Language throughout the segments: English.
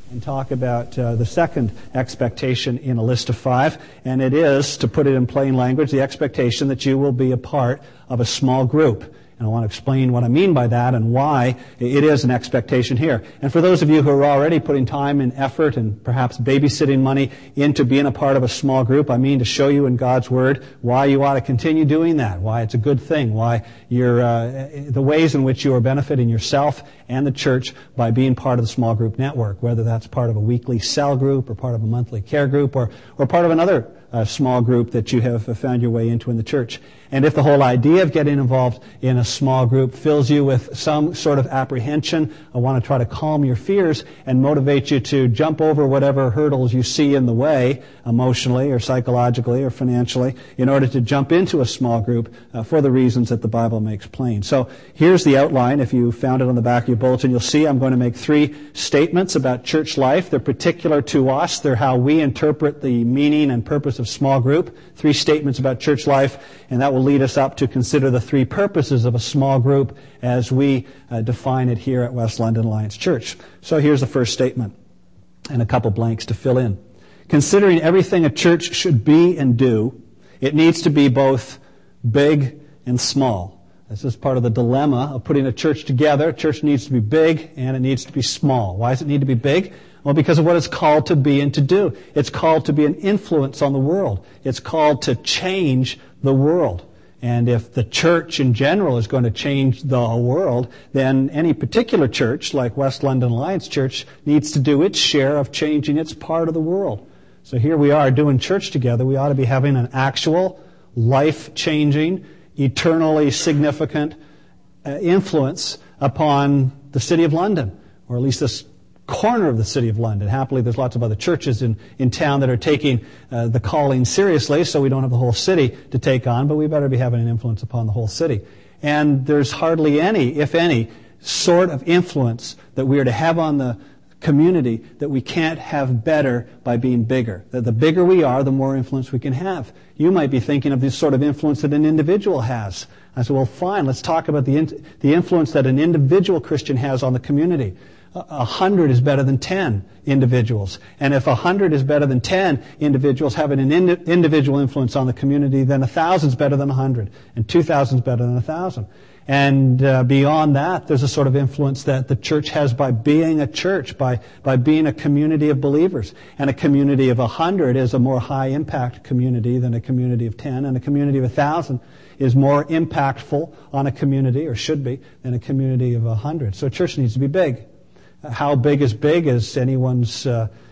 and talk about the second expectation in a list of 5, and it is, to put it in plain language, the expectation that you will be a part of a small group. And I want to explain what I mean by that and why it is an expectation here. And for those of you who are already putting time and effort and perhaps babysitting money into being a part of a small group, I mean to show you in God's Word why you ought to continue doing that, why it's a good thing, why the ways in which you are benefiting yourself and the church by being part of the small group network, whether that's part of a weekly cell group or part of a monthly care group or part of another small group that you have found your way into in the church. And if the whole idea of getting involved in a small group fills you with some sort of apprehension, I want to try to calm your fears and motivate you to jump over whatever hurdles you see in the way, emotionally or psychologically or financially, in order to jump into a small group for the reasons that the Bible makes plain. So here's the outline. If you found it on the back of your bulletin, you'll see I'm going to make 3 statements about church life. They're particular to us. They're how we interpret the meaning and purpose of small group. 3 statements about church life, and that will lead us up to consider the 3 purposes of a small group as we define it here at West London Alliance Church. So here's the first statement, and a couple blanks to fill in. Considering everything a church should be and do, it needs to be both big and small. This is part of the dilemma of putting a church together. A church needs to be big and it needs to be small. Why does it need to be big? Well, because of what it's called to be and to do. It's called to be an influence on the world. It's called to change the world. And if the church in general is going to change the world, then any particular church, like West London Alliance Church, needs to do its share of changing its part of the world. So here we are doing church together. We ought to be having an actual, life-changing, eternally significant influence upon the City of London, or at least this corner of the City of London. Happily, there's lots of other churches in town that are taking the calling seriously, so we don't have the whole city to take on, but we better be having an influence upon the whole city. And there's hardly any, if any, sort of influence that we are to have on the community that we can't have better by being bigger. That the bigger we are, the more influence we can have. You might be thinking of this sort of influence that an individual has. I said, well, fine, let's talk about the influence that an individual Christian has on the community. 100 is better than 10 individuals. And if 100 is better than 10 individuals having an individual influence on the community, then 1,000 is better than 100. And 2,000 is better than 1,000. And beyond that, there's a sort of influence that the church has by being a church, by being a community of believers. And a community of 100 is a more high-impact community than a community of 10. And a community of 1,000 is more impactful on a community, or should be, than a community of 100. So a church needs to be big. How big is anyone's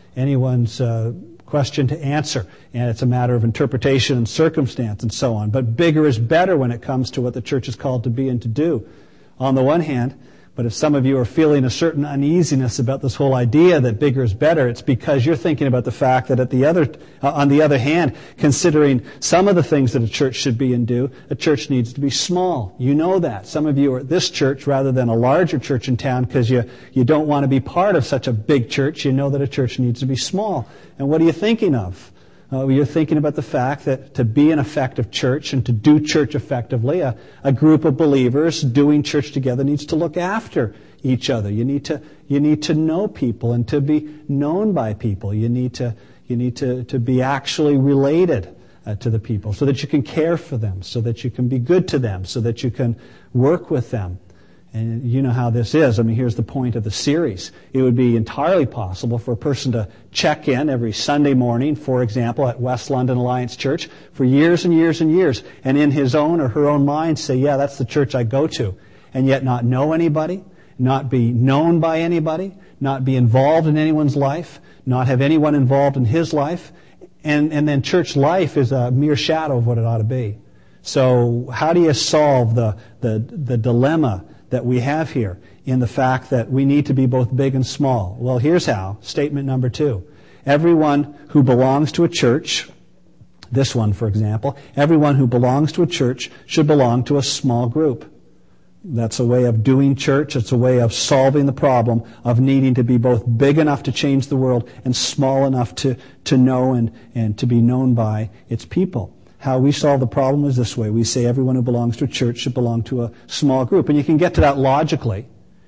question to answer, and it's a matter of interpretation and circumstance and so on. But bigger is better when it comes to what the church is called to be and to do, on the one hand. But if some of you are feeling a certain uneasiness about this whole idea that bigger is better, it's because you're thinking about the fact that on the other hand, considering some of the things that a church should be and do, a church needs to be small. You know that. Some of you are at this church rather than a larger church in town because you don't want to be part of such a big church. You know that a church needs to be small. And what are you thinking of? You're thinking about the fact that to be an effective church and to do church effectively, a group of believers doing church together needs to look after each other. You need to know people and to be known by people. You need to be actually related to the people so that you can care for them, so that you can be good to them, so that you can work with them. And you know how this is. I mean, here's the point of the series. It would be entirely possible for a person to check in every Sunday morning, for example, at West London Alliance Church for years and years and years, and in his own or her own mind say, yeah, that's the church I go to, and yet not know anybody, not be known by anybody, not be involved in anyone's life, not have anyone involved in his life, and then church life is a mere shadow of what it ought to be. So how do you solve the dilemma that we have here in the fact that we need to be both big and small? Well, here's how. Statement number 2. Everyone who belongs to a church, this one, for example, everyone who belongs to a church should belong to a small group. That's a way of doing church. It's a way of solving the problem of needing to be both big enough to change the world and small enough to know and to be known by its people. How we solve the problem is this way. We say everyone who belongs to a church should belong to a small group. And you can get to that logically.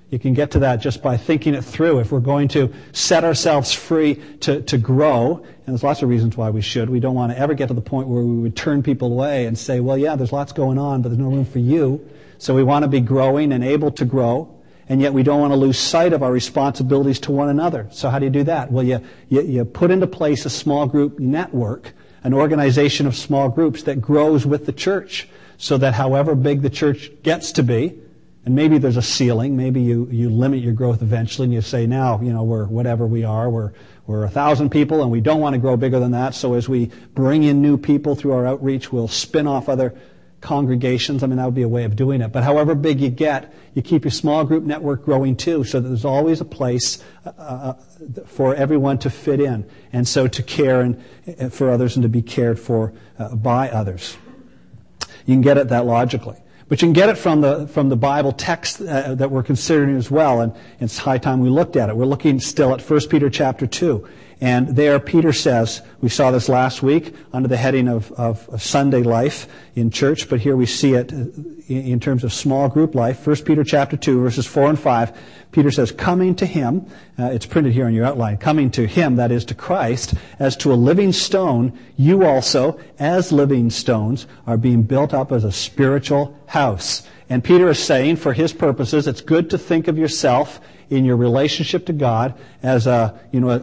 You can get to that just by thinking it through. If we're going to set ourselves free to grow, and there's lots of reasons why we should. We don't want to ever get to the point where we would turn people away and say, well, yeah, there's lots going on, but there's no room for you. So we want to be growing and able to grow, and yet we don't want to lose sight of our responsibilities to one another. So how do you do that? Well, you put into place a small group network, an organization of small groups that grows with the church, so that however big the church gets to be, and maybe there's a ceiling. Maybe you limit your growth eventually, and you say, now, we're whatever we are. We're 1,000 people, and we don't want to grow bigger than that. So as we bring in new people through our outreach, we'll spin off other congregations. That would be a way of doing it. But however big you get, you keep your small group network growing too, so that there's always a place for everyone to fit in, and so to care and for others and to be cared for by others. You can get at that logically. But you can get it from the Bible text that we're considering as well, and it's high time we looked at it. We're looking still at 1 Peter chapter 2. And there Peter says, we saw this last week under the heading of Sunday life in church, but here we see it in terms of small group life. 1 Peter chapter 2, verses 4 and 5, Peter says, coming to him, it's printed here on your outline, coming to him, that is to Christ, as to a living stone, you also, as living stones, are being built up as a spiritual house. And Peter is saying, for his purposes, it's good to think of yourself in your relationship to God as a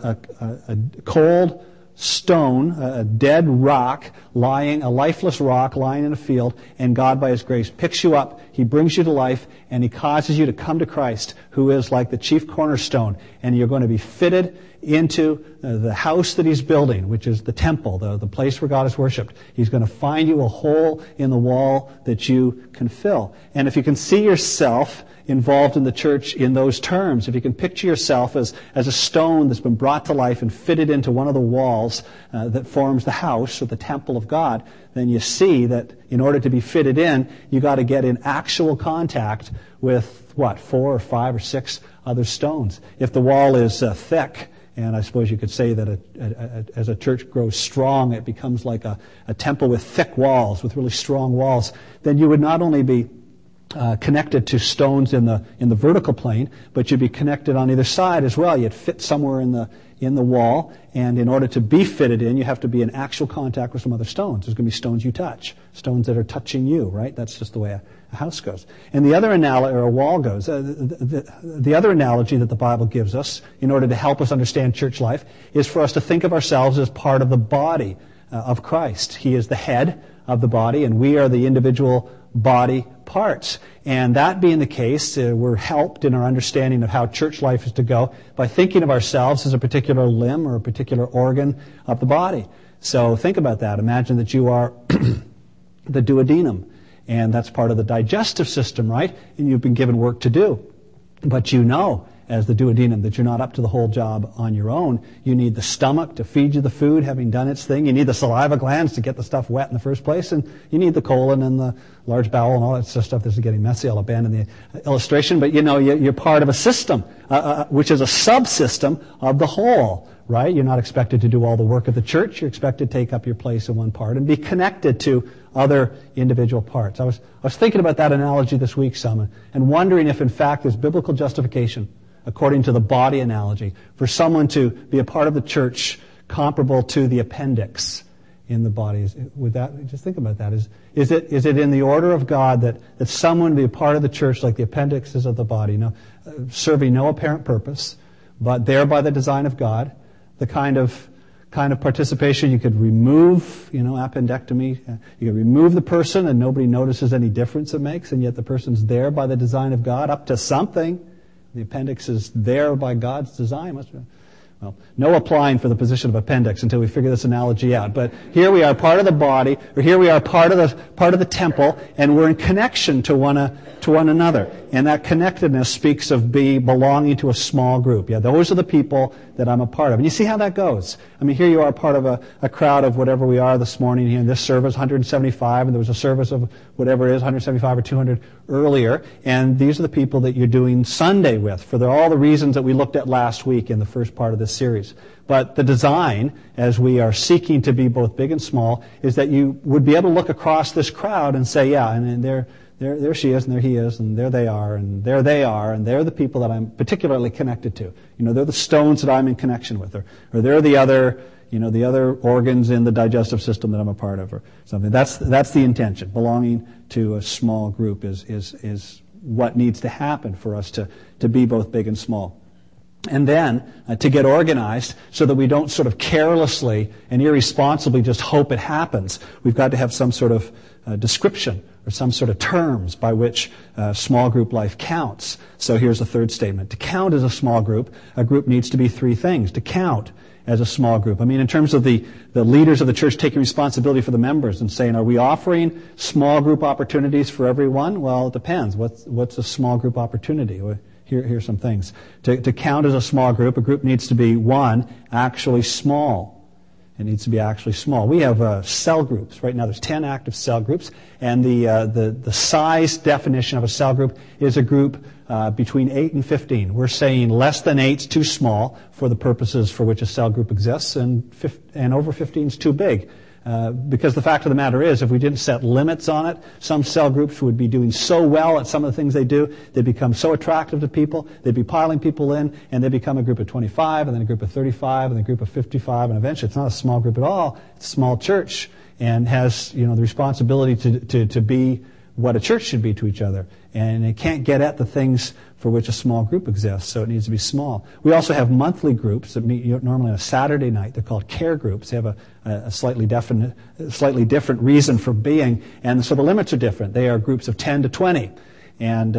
cold stone, a dead rock, a lifeless rock lying in a field, and God by His grace picks you up, He brings you to life, and He causes you to come to Christ, who is like the chief cornerstone, and you're going to be fitted into the house that He's building, which is the temple, the place where God is worshipped. He's going to find you a hole in the wall that you can fill. And if you can see yourself involved in the church in those terms, if you can picture yourself as a stone that's been brought to life and fitted into one of the walls that forms the house or the temple of God, then you see that in order to be fitted in, you got to get in actual contact with 4 or 5 or 6 other stones. If the wall is thick, and I suppose you could say that as a church grows strong, it becomes like a temple with thick walls, with really strong walls, then you would not only be connected to stones in the vertical plane, but you'd be connected on either side as well. You'd fit somewhere in the wall, and in order to be fitted in, you have to be in actual contact with some other stones. There's going to be stones you touch, stones that are touching you, right? That's just the way a house goes. And the other analogy, or a wall goes, the other analogy that the Bible gives us in order to help us understand church life is for us to think of ourselves as part of the body of Christ. He is the head of the body, and we are the individual body parts. And that being the case, we're helped in our understanding of how church life is to go by thinking of ourselves as a particular limb or a particular organ of the body. So think about that. Imagine that you are the duodenum, and that's part of the digestive system, right? And you've been given work to do. But you know, as the duodenum, that you're not up to the whole job on your own. You need the stomach to feed you the food, having done its thing. You need the saliva glands to get the stuff wet in the first place. And you need the colon and the large bowel and all that stuff. This is getting messy. I'll abandon the illustration. But you're part of a system, which is a subsystem of the whole, right? You're not expected to do all the work of the church. You're expected to take up your place in one part and be connected to other individual parts. I was thinking about that analogy this week some, and wondering if in fact there's biblical justification, according to the body analogy, for someone to be a part of the church comparable to the appendix in the body. Would that, just think about that. Is it in the order of God that someone be a part of the church like the appendixes of the body, serving no apparent purpose, but there by the design of God, the kind of participation you could remove, appendectomy, you could remove the person and nobody notices any difference it makes, and yet the person's there by the design of God up to something. The appendix is there by God's design. Well, no applying for the position of appendix until we figure this analogy out. But here we are part of the body, or here we are part of the temple, and we're in connection to one another. And that connectedness speaks of belonging to a small group. Yeah, those are the people that I'm a part of. And you see how that goes. Here you are part of a crowd of whatever we are this morning here in this service, 175, and there was a service of whatever it is, 175 or 200 earlier. And these are the people that you're doing Sunday with for all the reasons that we looked at last week in the first part of this this series. But the design, as we are seeking to be both big and small, is that you would be able to look across this crowd and say, yeah, and there she is, and there he is, and there they are, and there they are, and they're the people that I'm particularly connected to. They're the stones that I'm in connection with, or they're the other organs in the digestive system that I'm a part of, or something. That's the intention. Belonging to a small group is what needs to happen for us to be both big and small. And then to get organized so that we don't sort of carelessly and irresponsibly just hope it happens, we've got to have some sort of description or some sort of terms by which small group life counts. So here's the third statement. To count as a small group, a group needs to be three things. To count as a small group. I mean, in terms of the leaders of the church taking responsibility for the members and saying, are we offering small group opportunities for everyone? Well, it depends. What's a small group opportunity? Here's some things. To count as a small group, a group needs to be, one, actually small. It needs to be actually small. We have cell groups. Right now there's 10 active cell groups, and the size definition of a cell group is a group between 8 and 15. We're saying less than 8 is too small for the purposes for which a cell group exists, and over 15 is too big. Because the fact of the matter is, if we didn't set limits on it, some cell groups would be doing so well at some of the things they do, they'd become so attractive to people, they'd be piling people in, and they'd become a group of 25, and then a group of 35, and then a group of 55, and eventually it's not a small group at all, it's a small church, and has, the responsibility to be what a church should be to each other. And it can't get at the things for which a small group exists, so it needs to be small. We also have monthly groups that meet normally on a Saturday night. They're called care groups. They have a slightly different reason for being, and so the limits are different. They are groups of 10 to 20, and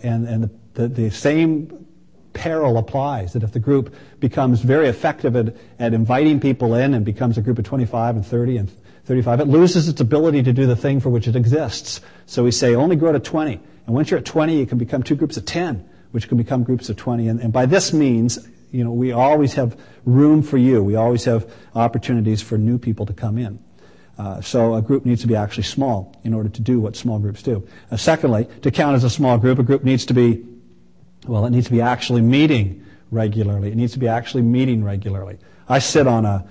the same peril applies, that if the group becomes very effective at inviting people in and becomes a group of 25 and 30 and 35, it loses its ability to do the thing for which it exists. So we say only grow to 20. And once you're at 20, you can become two groups of 10, which can become groups of 20. And by this means, we always have room for you. We always have opportunities for new people to come in. So a group needs to be actually small in order to do what small groups do. Secondly, to count as a small group, a group needs to be, it needs to be actually meeting regularly. It needs to be actually meeting regularly. I sit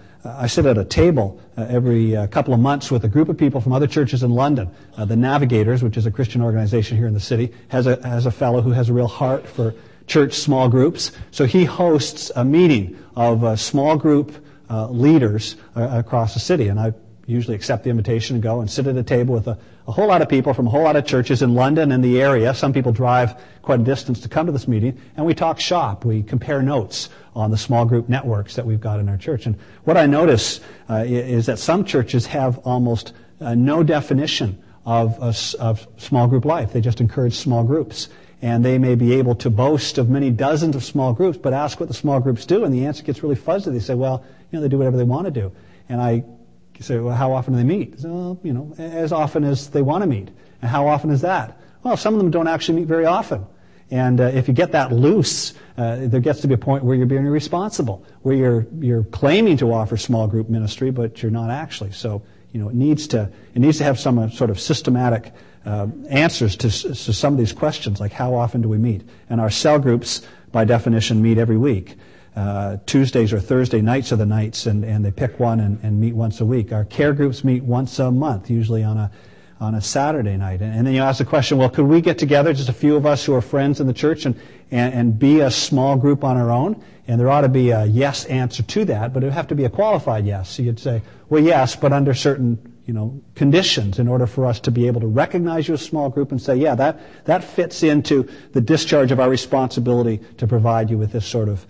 at a table every couple of months with a group of people from other churches in London. The Navigators, which is a Christian organization here in the city, has a fellow who has a real heart for church small groups. So he hosts a meeting of small group leaders across the city. And I usually accept the invitation and go and sit at a table with a whole lot of people from a whole lot of churches in London and the area. Some people drive quite a distance to come to this meeting, and we talk shop. We compare notes on the small group networks that we've got in our church. And what I notice is that some churches have almost no definition of small group life. They just encourage small groups. And they may be able to boast of many dozens of small groups, but ask what the small groups do, and the answer gets really fuzzy. They say, they do whatever they want to do. And I say, well, how often do they meet? So, as often as they want to meet. And how often is that? Well, some of them don't actually meet very often. And if you get that loose, there gets to be a point where you're being irresponsible, where you're claiming to offer small group ministry, but you're not actually. So, it needs to have some sort of systematic answers to some of these questions, like how often do we meet? And our cell groups, by definition, meet every week. Tuesdays or Thursday nights are the nights, and they pick one and meet once a week. Our care groups meet once a month, usually on a Saturday night. And then you ask the question, well, could we get together, just a few of us who are friends in the church, and be a small group on our own? And there ought to be a yes answer to that, but it would have to be a qualified yes. So you'd say, well, yes, but under certain conditions in order for us to be able to recognize you as a small group and say, yeah, that fits into the discharge of our responsibility to provide you with this sort of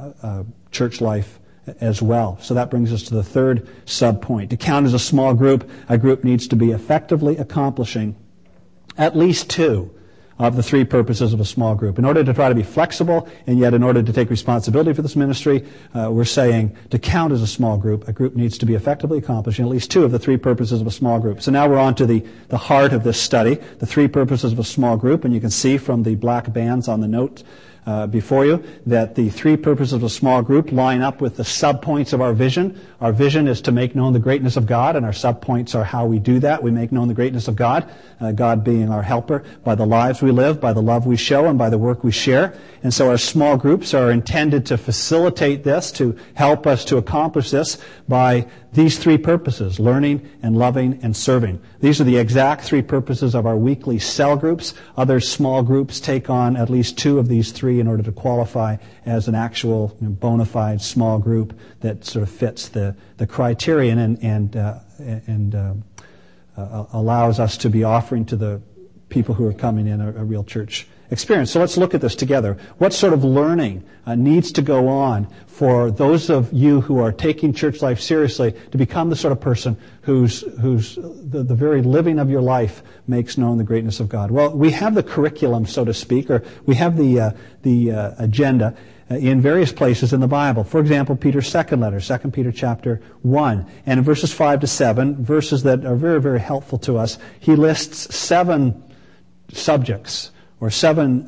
church life as well. So that brings us to the third sub-point. To count as a small group, a group needs to be effectively accomplishing at least two of the three purposes of a small group. In order to try to be flexible, and yet in order to take responsibility for this ministry, we're saying to count as a small group, a group needs to be effectively accomplishing at least two of the three purposes of a small group. So now we're on to the heart of this study, the three purposes of a small group, and you can see from the black bands on the note before you, that the three purposes of a small group line up with the subpoints of our vision. Our vision is to make known the greatness of God, and our subpoints are how we do that. We make known the greatness of God, God being our helper, by the lives we live, by the love we show, and by the work we share. And so our small groups are intended to facilitate this, to help us to accomplish this by these three purposes: learning and loving and serving. These are the exact three purposes of our weekly cell groups. Other small groups take on at least two of these three in order to qualify as an actual bona fide small group that sort of fits the criterion and allows us to be offering to the people who are coming in a real church experience. So let's look at this together. What sort of learning needs to go on for those of you who are taking church life seriously to become the sort of person whose the very living of your life makes known the greatness of God? Well, we have the curriculum, so to speak, or we have the agenda in various places in the Bible. For example, Peter's second letter, 2 Peter chapter 1. And in verses 5 to 7, verses that are very, very helpful to us, he lists 7 subjects or 7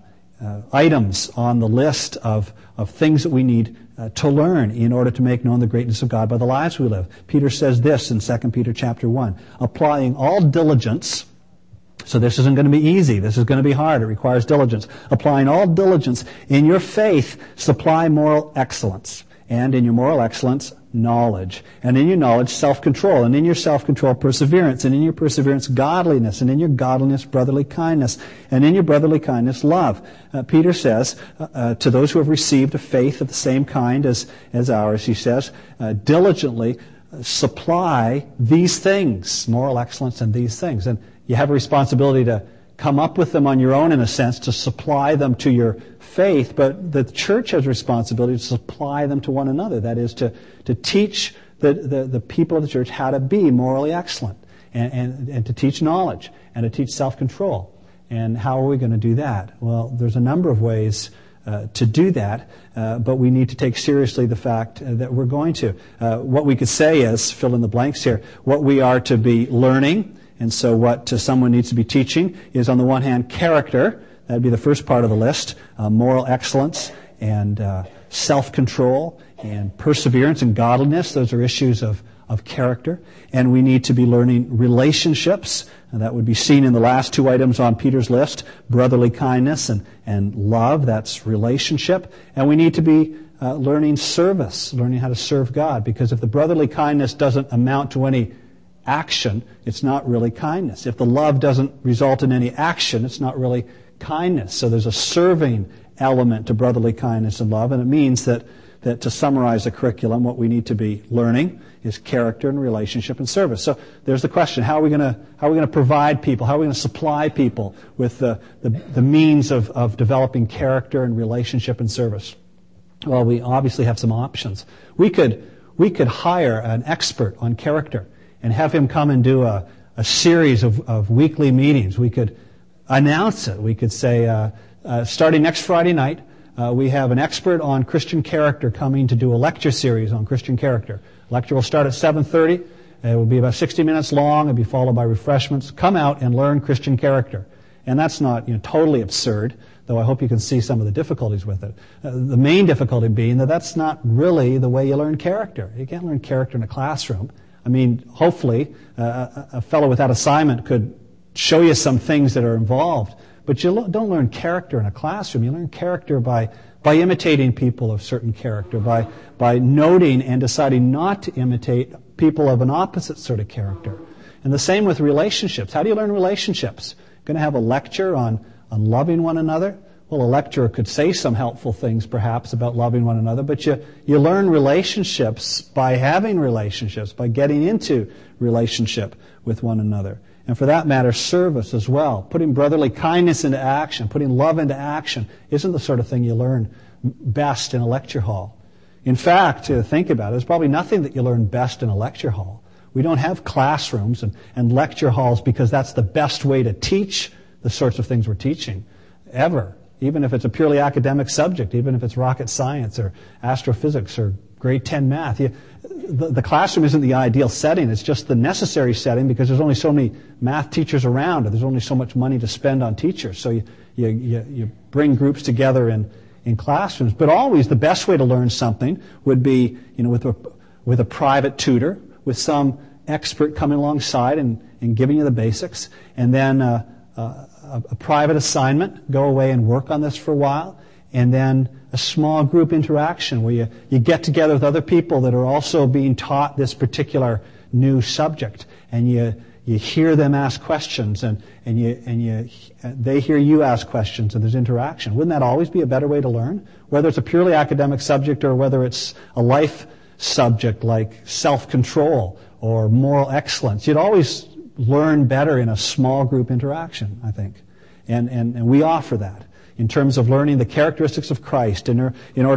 items on the list of things that we need to learn in order to make known the greatness of God by the lives we live. Peter says this in 2 Peter chapter 1, applying all diligence. So this isn't going to be easy. This is going to be hard. It requires diligence. Applying all diligence in your faith, supply moral excellence. And in your moral excellence, knowledge. And in your knowledge, self-control. And in your self-control, perseverance. And in your perseverance, godliness. And in your godliness, brotherly kindness. And in your brotherly kindness, love. Peter says, to those who have received a faith of the same kind as ours, he says, diligently supply these things, moral excellence and these things. And you have a responsibility to come up with them on your own, in a sense, to supply them to your faith, but the church has a responsibility to supply them to one another. That is, to teach the people of the church how to be morally excellent, and to teach knowledge, and to teach self-control. And how are we going to do that? Well, there's a number of ways to do that, but we need to take seriously the fact that we're going to. What we could say is, fill in the blanks here, what we are to be learning. And so what someone needs to be teaching is, on the one hand, character. That would be the first part of the list. Moral excellence and self-control and perseverance and godliness. Those are issues of character. And we need to be learning relationships. And that would be seen in the last 2 items on Peter's list. Brotherly kindness and love. That's relationship. And we need to be learning service, learning how to serve God. Because if the brotherly kindness doesn't amount to any action, it's not really kindness. If the love doesn't result in any action, it's not really kindness. So there's a serving element to brotherly kindness and love, and it means that to summarize the curriculum, what we need to be learning is character and relationship and service. So there's the question: how are we going to provide people? How are we going to supply people with the means of developing character and relationship and service? Well, we obviously have some options. We could hire an expert on character and have him come and do a series of weekly meetings. We could announce it. We could say, starting next Friday night, we have an expert on Christian character coming to do a lecture series on Christian character. Lecture will start at 7:30. It will be about 60 minutes long. It'll be followed by refreshments. Come out and learn Christian character. And that's not totally absurd, though I hope you can see some of the difficulties with it. The main difficulty being that that's not really the way you learn character. You can't learn character in a classroom. I mean, hopefully, a fellow without assignment could show you some things that are involved, but you don't learn character in a classroom. You learn character by imitating people of certain character, by noting and deciding not to imitate people of an opposite sort of character. And the same with relationships. How do you learn relationships? Going to have a lecture on loving one another? Well, a lecturer could say some helpful things, perhaps, about loving one another, but you learn relationships by having relationships, by getting into relationship with one another. And for that matter, service as well. Putting brotherly kindness into action, putting love into action, isn't the sort of thing you learn best in a lecture hall. In fact, to think about it, there's probably nothing that you learn best in a lecture hall. We don't have classrooms and lecture halls because that's the best way to teach the sorts of things we're teaching, ever. Even if it's a purely academic subject, even if it's rocket science or astrophysics or grade 10 math. The classroom isn't the ideal setting. It's just the necessary setting because there's only so many math teachers around, and there's only so much money to spend on teachers. So you bring groups together in classrooms. But always the best way to learn something would be, with a private tutor, with some expert coming alongside and giving you the basics, and then a private assignment, go away and work on this for a while, and then a small group interaction where you get together with other people that are also being taught this particular new subject, and you hear them ask questions, and they hear you ask questions, and there's interaction. Wouldn't that always be a better way to learn? Whether it's a purely academic subject or whether it's a life subject like self-control or moral excellence, you'd always learn better in a small group interaction, I think. And we offer that in terms of learning the characteristics of Christ, in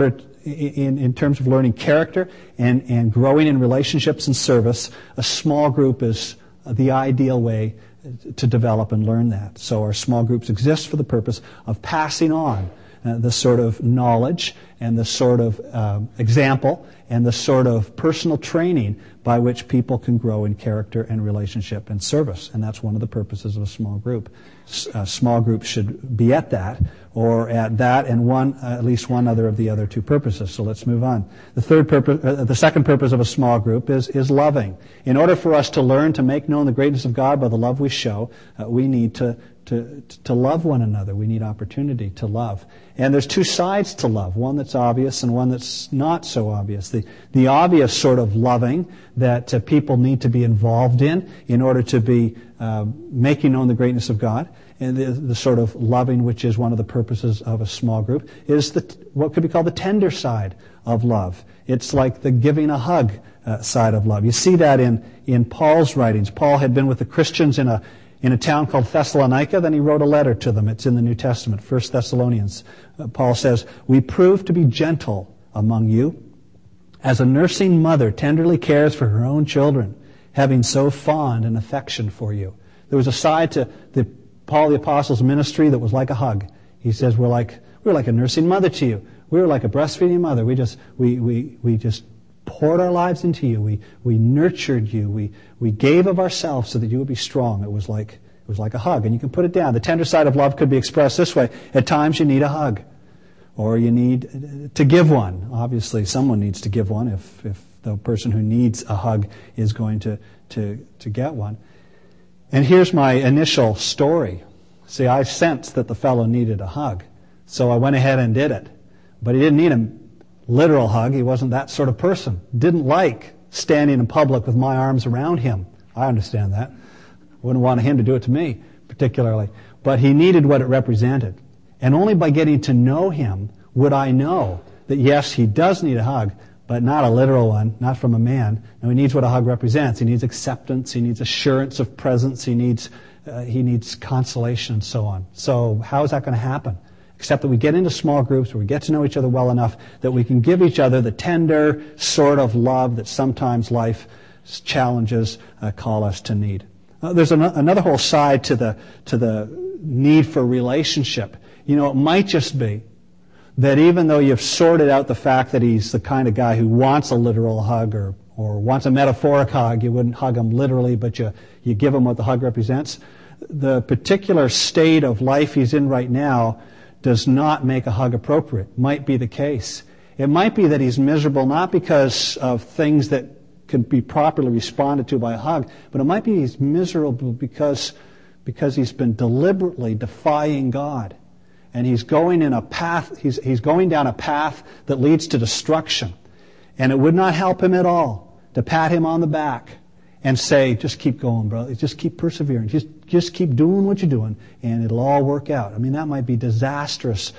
terms of learning character and growing in relationships and service. A small group is the ideal way to develop and learn that. So our small groups exist for the purpose of passing on the sort of knowledge and the sort of example and the sort of personal training by which people can grow in character and relationship and service. And that's one of the purposes of a small group. Small groups should be at that, or at that and at least one other of the other two purposes. So let's move on. The second purpose of a small group is loving. In order for us to learn to make known the greatness of God by the love we show, we need to love one another. We need opportunity to love. And there's two sides to love, one that's obvious and one that's not so obvious. The obvious sort of loving that people need to be involved in order to be making known the greatness of God, and the sort of loving which is one of the purposes of a small group, is what could be called the tender side of love. It's like the giving a hug side of love. You see that in Paul's writings. Paul had been with the Christians in a town called Thessalonica. Then he wrote a letter to them. It's in the New Testament, 1 Thessalonians. Paul says, "We prove to be gentle among you, as a nursing mother tenderly cares for her own children, having so fond an affection for you." There was a side to Paul the Apostle's ministry that was like a hug. He says, we're like a nursing mother to you. We were like a breastfeeding mother. We just poured our lives into you. We nurtured you. We gave of ourselves so that you would be strong. It was like a hug, and you can put it down. The tender side of love could be expressed this way: at times you need a hug, or you need to give one. Obviously, someone needs to give one if the person who needs a hug is going to get one. And here's my initial story. See, I sensed that the fellow needed a hug, so I went ahead and did it. But he didn't need a literal hug. He wasn't that sort of person. Didn't like standing in public with my arms around him. I understand that. Wouldn't want him to do it to me, particularly. But he needed what it represented. And only by getting to know him would I know that, yes, he does need a hug, but not a literal one, not from a man. And he needs what a hug represents. He needs acceptance. He needs assurance of presence. He needs consolation and so on. So how is that going to happen? Except that we get into small groups where we get to know each other well enough that we can give each other the tender sort of love that sometimes life's challenges call us to need. There's another whole side to the need for relationship. It might just be that even though you've sorted out the fact that he's the kind of guy who wants a literal hug or wants a metaphoric hug, you wouldn't hug him literally, but you give him what the hug represents, the particular state of life he's in right now does not make a hug appropriate. Might be the case. It might be that he's miserable not because of things that can be properly responded to by a hug, but it might be he's miserable because he's been deliberately defying God. And he's going in a path, he's going down a path that leads to destruction. And it would not help him at all to pat him on the back and say, just keep going, brother. Just keep persevering. Just keep doing what you're doing, and it'll all work out. I mean, that might be disastrous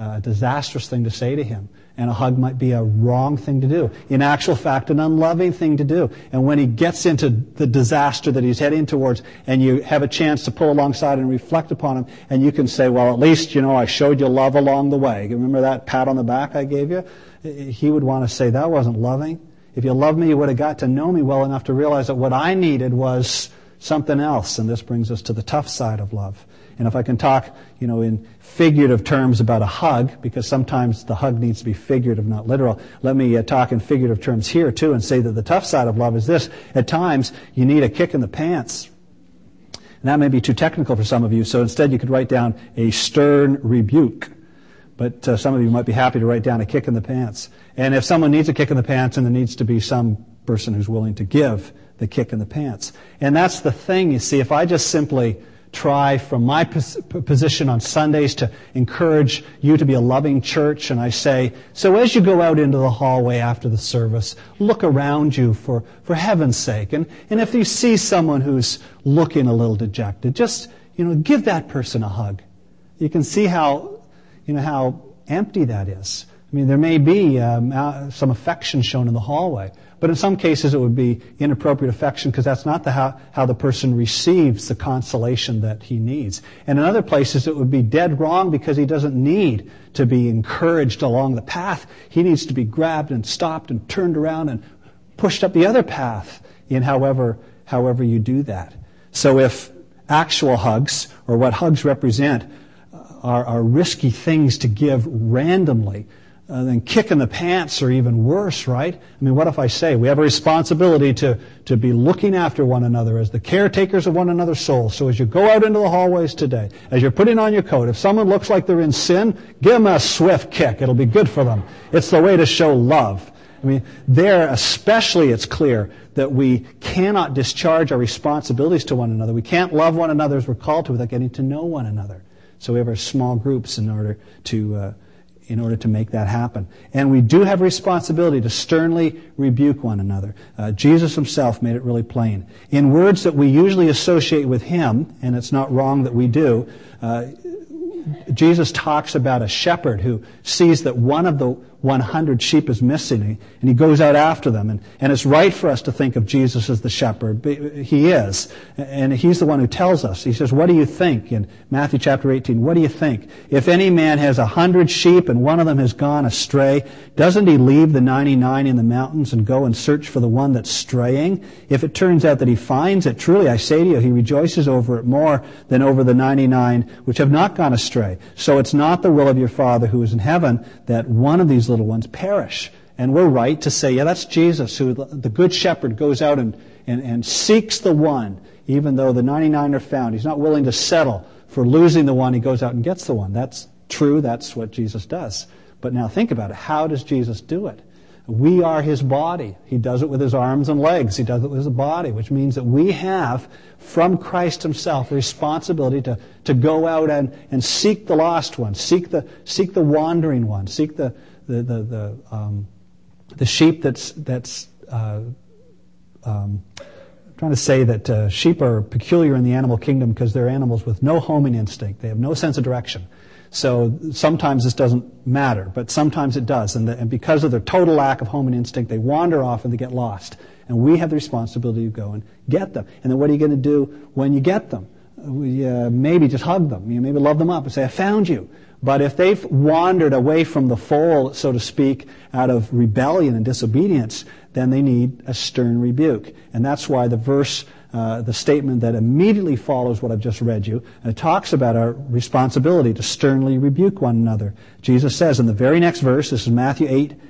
thing to say to him. And a hug might be a wrong thing to do. In actual fact, an unloving thing to do. And when he gets into the disaster that he's heading towards, and you have a chance to pull alongside and reflect upon him, and you can say, well, at least, I showed you love along the way. Remember that pat on the back I gave you? He would want to say, that wasn't loving. If you loved me, you would have got to know me well enough to realize that what I needed was something else. And this brings us to the tough side of love. And if I can talk, in figurative terms about a hug, because sometimes the hug needs to be figurative, not literal, let me talk in figurative terms here too and say that the tough side of love is this. At times, you need a kick in the pants. And that may be too technical for some of you, so instead you could write down a stern rebuke. But some of you might be happy to write down a kick in the pants. And if someone needs a kick in the pants, then there needs to be some person who's willing to give the kick in the pants. And that's the thing, you see, if I just simply try from my position on Sundays to encourage you to be a loving church, and I say, so as you go out into the hallway after the service, look around you for heaven's sake. And if you see someone who's looking a little dejected, just, give that person a hug. You can see how empty that is. I mean, there may be some affection shown in the hallway, but in some cases it would be inappropriate affection because that's not how the person receives the consolation that he needs. And in other places it would be dead wrong because he doesn't need to be encouraged along the path. He needs to be grabbed and stopped and turned around and pushed up the other path in however you do that. So if actual hugs, or what hugs represent, are risky things to give randomly, then kick in the pants are even worse, right? I mean, what if I say we have a responsibility to be looking after one another as the caretakers of one another's souls. So as you go out into the hallways today, as you're putting on your coat, if someone looks like they're in sin, give them a swift kick. It'll be good for them. It's the way to show love. I mean, there especially it's clear that we cannot discharge our responsibilities to one another. We can't love one another as we're called to without getting to know one another. So we have our small groups in order to make that happen. And we do have a responsibility to sternly rebuke one another. Jesus himself made it really plain. In words that we usually associate with him, and it's not wrong that we do, Jesus talks about a shepherd who sees that one of the 100 sheep is missing, and he goes out after them. And it's right for us to think of Jesus as the shepherd. He is. And he's the one who tells us. He says, what do you think? In Matthew chapter 18, what do you think? If any man has 100 sheep and one of them has gone astray, doesn't he leave the 99 in the mountains and go and search for the one that's straying? If it turns out that he finds it, truly I say to you, he rejoices over it more than over the 99 which have not gone astray. So it's not the will of your Father who is in heaven that one of these little ones perish. And we're right to say, yeah, that's Jesus, who the good shepherd goes out and seeks the one, even though the 99 are found. He's not willing to settle for losing the one. He goes out and gets the one. That's true. That's what Jesus does. But now think about it. How does Jesus do it? We are his body. He does it with his arms and legs. He does it with his body, which means that we have, from Christ himself, a responsibility to go out and seek the lost one, seek the wandering one, seek the sheep that's trying to say that sheep are peculiar in the animal kingdom because they're animals with no homing instinct. They have no sense of direction. So sometimes this doesn't matter, but sometimes it does. And because of their total lack of homing instinct, they wander off and they get lost. And we have the responsibility to go and get them. And then what are you going to do when you get them? Maybe just hug them. You maybe love them up and say, I found you. But if they've wandered away from the fold, so to speak, out of rebellion and disobedience, then they need a stern rebuke. And that's why the verse, the statement that immediately follows what I've just read you, and it talks about our responsibility to sternly rebuke one another. Jesus says in the very next verse, this is Matthew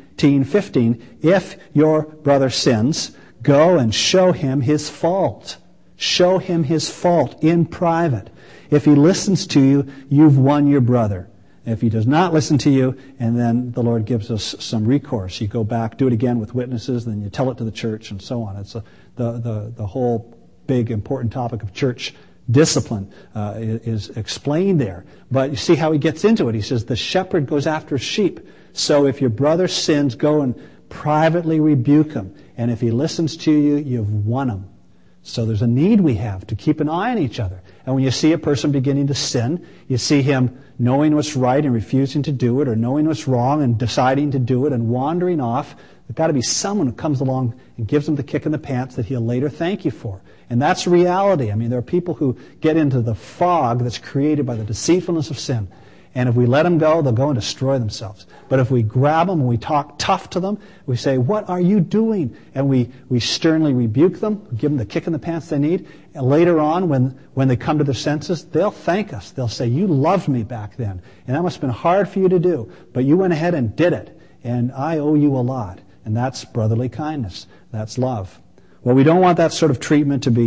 18:15, if your brother sins, go and show him his fault. Show him his fault in private. If he listens to you, you've won your brother. If he does not listen to you, and then the Lord gives us some recourse. You go back, do it again with witnesses, then you tell it to the church, and so on. It's the whole big important topic of church discipline is explained there. But you see how he gets into it. He says the shepherd goes after sheep. So if your brother sins, go and privately rebuke him. And if he listens to you, you've won him. So there's a need we have to keep an eye on each other. And when you see a person beginning to sin, you see him knowing what's right and refusing to do it, or knowing what's wrong and deciding to do it and wandering off, there's got to be someone who comes along and gives him the kick in the pants that he'll later thank you for. And that's reality. I mean, there are people who get into the fog that's created by the deceitfulness of sin. And if we let them go, they'll go and destroy themselves. But if we grab them and we talk tough to them, we say, what are you doing? And we sternly rebuke them, give them the kick in the pants they need. And later on, when they come to their senses, they'll thank us. They'll say, you loved me back then. And that must have been hard for you to do. But you went ahead and did it. And I owe you a lot. And that's brotherly kindness. That's love. Well, we don't want that sort of treatment to be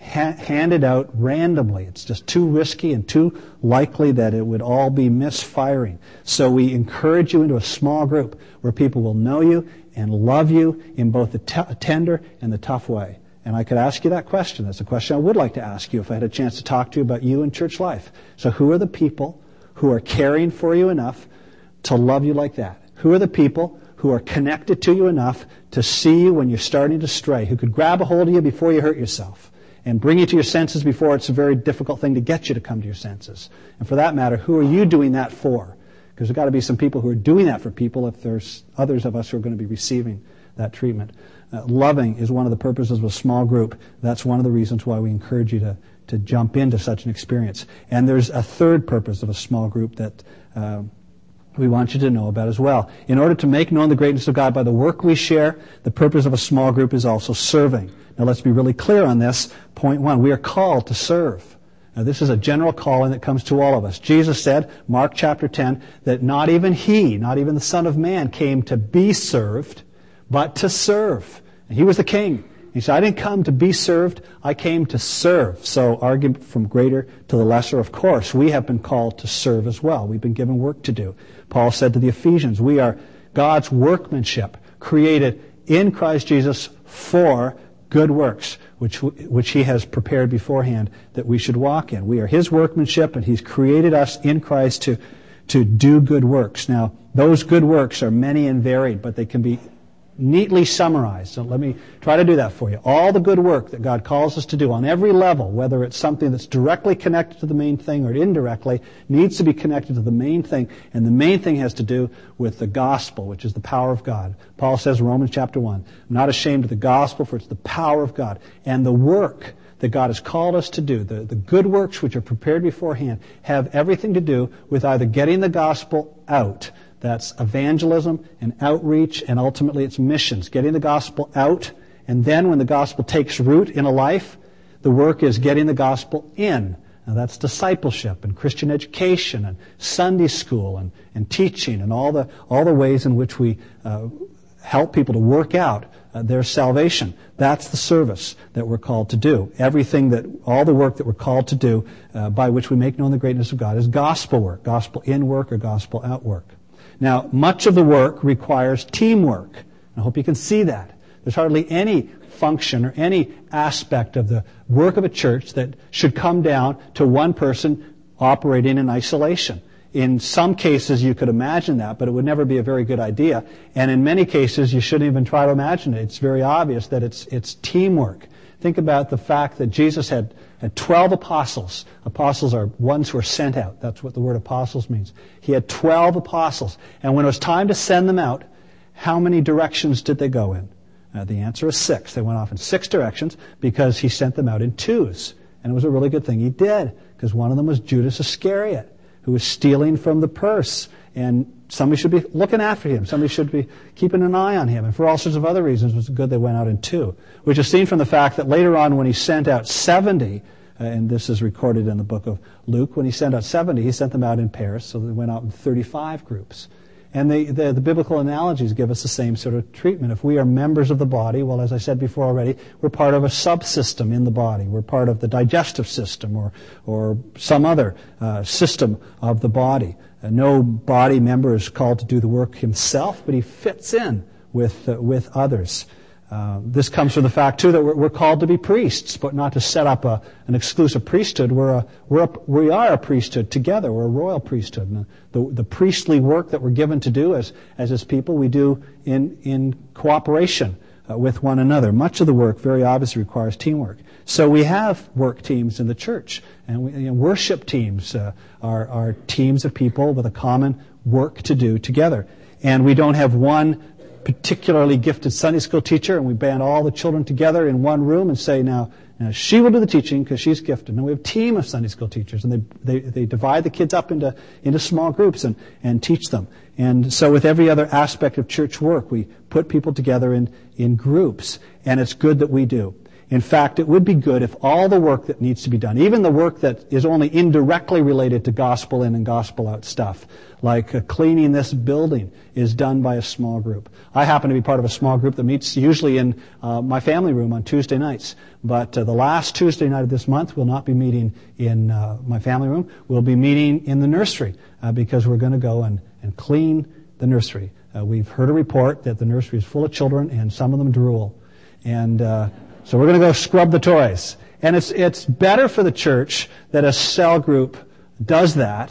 handed out randomly. It's just too risky and too likely that it would all be misfiring. So we encourage you into a small group where people will know you and love you in both the tender and the tough way. And I could ask you that question. That's a question I would like to ask you if I had a chance to talk to you about you and church life. So who are the people who are caring for you enough to love you like that? Who are the people who are connected to you enough to see you when you're starting to stray, who could grab a hold of you before you hurt yourself and bring you to your senses before it's a very difficult thing to get you to come to your senses? And for that matter, who are you doing that for? Because there's got to be some people who are doing that for people if there's others of us who are going to be receiving that treatment. Loving is one of the purposes of a small group. That's one of the reasons why we encourage you to jump into such an experience. And there's a third purpose of a small group that we want you to know about as well. In order to make known the greatness of God by the work we share, the purpose of a small group is also serving. Now let's be really clear on this. Point one, we are called to serve. Now this is a general calling that comes to all of us. Jesus said, Mark chapter 10, that not even He, not even the Son of Man, came to be served, but to serve. And He was the King. He said, I didn't come to be served, I came to serve. So argument from greater to the lesser, of course, we have been called to serve as well. We've been given work to do. Paul said to the Ephesians, we are God's workmanship, created in Christ Jesus for good works, which He has prepared beforehand that we should walk in. We are His workmanship, and He's created us in Christ to do good works. Now, those good works are many and varied, but they can be neatly summarized. So let me try to do that for you. All the good work that God calls us to do on every level, whether it's something that's directly connected to the main thing or indirectly, needs to be connected to the main thing. And the main thing has to do with the gospel, which is the power of God. Paul says in Romans chapter 1, I'm not ashamed of the gospel, for it's the power of God. And the work that God has called us to do, the good works which are prepared beforehand, have everything to do with either getting the gospel out. That's evangelism and outreach, and ultimately it's missions. Getting the gospel out, and then when the gospel takes root in a life, the work is getting the gospel in. Now that's discipleship and Christian education and Sunday school and teaching and all the ways in which we help people to work out their salvation. That's the service that we're called to do. All the work that we're called to do by which we make known the greatness of God is gospel work, gospel in work or gospel out work. Now, much of the work requires teamwork. I hope you can see that. There's hardly any function or any aspect of the work of a church that should come down to one person operating in isolation. In some cases, you could imagine that, but it would never be a very good idea. And in many cases, you shouldn't even try to imagine it. It's very obvious that it's teamwork. Think about the fact that Jesus had 12 apostles. Apostles are ones who are sent out. That's what the word apostles means. He had 12 apostles. And when it was time to send them out, how many directions did they go in? The answer is 6. They went off in 6 directions because He sent them out in twos. And it was a really good thing He did, because one of them was Judas Iscariot, who was stealing from the purse. And somebody should be looking after him. Somebody should be keeping an eye on him. And for all sorts of other reasons, it was good they went out in 2. Which is seen from the fact that later on when He sent out 70, and this is recorded in the book of Luke, when He sent out 70, He sent them out in pairs, so they went out in 35 groups. And the biblical analogies give us the same sort of treatment. If we are members of the body, well, as I said before already, we're part of a subsystem in the body. We're part of the digestive system or some other system of the body. No body member is called to do the work himself, but he fits in with others. This comes from the fact, too, that we're called to be priests, but not to set up an exclusive priesthood. We are a priesthood together. We're a royal priesthood. And the priestly work that we're given to do as His people, we do in cooperation with one another. Much of the work, very obviously, requires teamwork. So we have work teams in the church, and worship teams are teams of people with a common work to do together. And we don't have one particularly gifted Sunday school teacher, and we band all the children together in one room and say, now she will do the teaching because she's gifted. No, we have a team of Sunday school teachers, and they divide the kids up into small groups and teach them. And so with every other aspect of church work, we put people together in groups, and it's good that we do. In fact, it would be good if all the work that needs to be done, even the work that is only indirectly related to gospel in and gospel out stuff, like cleaning this building, is done by a small group. I happen to be part of a small group that meets usually in my family room on Tuesday nights. But the last Tuesday night of this month, we'll not be meeting in my family room. We'll be meeting in the nursery because we're going to go and clean the nursery. We've heard a report that the nursery is full of children and some of them drool. And so we're going to go scrub the toys. And it's better for the church that a cell group does that.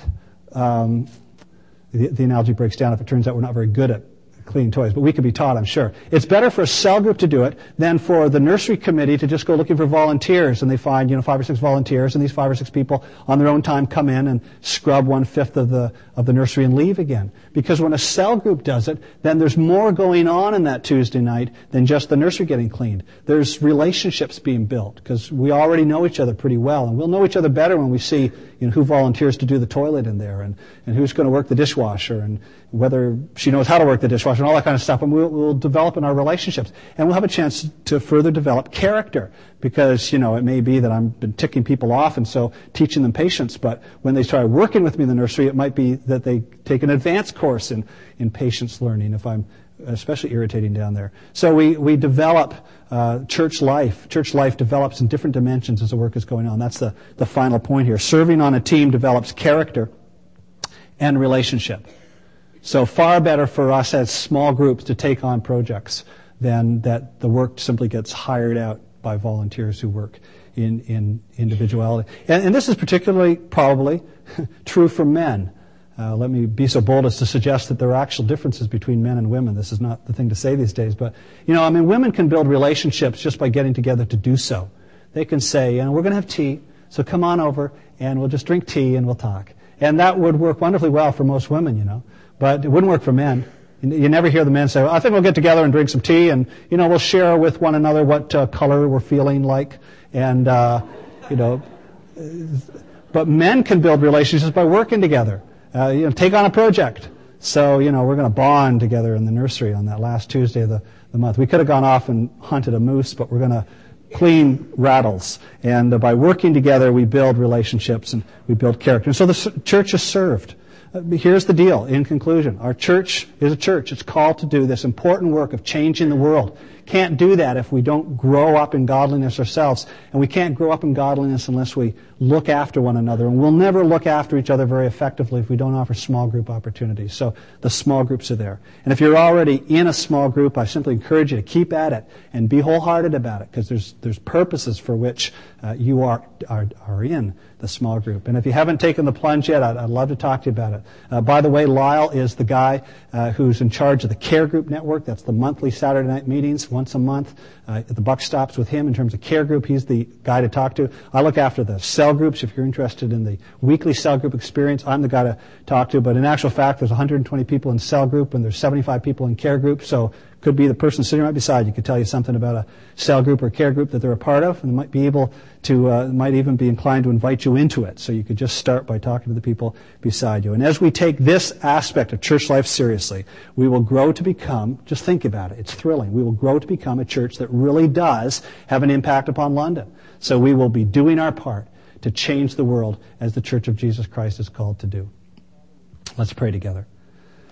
The analogy breaks down if it turns out we're not very good at cleaning toys, but we could be taught, I'm sure. It's better for a cell group to do it than for the nursery committee to just go looking for volunteers, and they find 5 or 6 volunteers, and these 5 or 6 people on their own time come in and scrub 1/5 of the nursery and leave again. Because when a cell group does it, then there's more going on in that Tuesday night than just the nursery getting cleaned. There's relationships being built because we already know each other pretty well, and we'll know each other better when we see who volunteers to do the toilet in there, and who's going to work the dishwasher, and whether she knows how to work the dishwasher, and all that kind of stuff. And we'll develop in our relationships, and we'll have a chance to further develop character, because it may be that I've been ticking people off, and so teaching them patience. But when they start working with me in the nursery, it might be that they take an advanced course in patience learning if I'm especially irritating down there. So we develop church life. Church life develops in different dimensions as the work is going on. That's the final point here. Serving on a team develops character and relationship. So far better for us as small groups to take on projects than that the work simply gets hired out by volunteers who work in individuality. And this is particularly probably true for men. Let me be so bold as to suggest that there are actual differences between men and women. This is not the thing to say these days, but women can build relationships just by getting together to do so. They can say, we're going to have tea, so come on over and we'll just drink tea and we'll talk. And that would work wonderfully well for most women, but it wouldn't work for men. You never hear the men say, I think we'll get together and drink some tea and, we'll share with one another what color we're feeling like. And, but men can build relationships by working together. Take on a project. So, we're going to bond together in the nursery on that last Tuesday of the month. We could have gone off and hunted a moose, but we're going to clean rattles. And by working together, we build relationships and we build character. And so the church is served. Here's the deal, in conclusion. Our church is a church. It's called to do this important work of changing the world. Can't do that if we don't grow up in godliness ourselves. And we can't grow up in godliness unless we look after one another. And we'll never look after each other very effectively if we don't offer small group opportunities. So the small groups are there. And if you're already in a small group, I simply encourage you to keep at it and be wholehearted about it, because there's purposes for which you are in the small group. And if you haven't taken the plunge yet, I'd love to talk to you about it. By the way, Lyle is the guy who's in charge of the Care Group Network. That's the monthly Saturday night meetings once a month. The buck stops with him in terms of Care Group. He's the guy to talk to. I look after the cell groups. If you're interested in the weekly cell group experience, I'm the guy to talk to. But in actual fact, there's 120 people in cell group and there's 75 people in Care Group. So could be the person sitting right beside you could tell you something about a cell group or care group that they're a part of, and they might be able to, might even be inclined to invite you into it. So you could just start by talking to the people beside you. And as we take this aspect of church life seriously, we will grow to become, just think about it, it's thrilling, we will grow to become a church that really does have an impact upon London. So we will be doing our part to change the world as the Church of Jesus Christ is called to do. Let's pray together.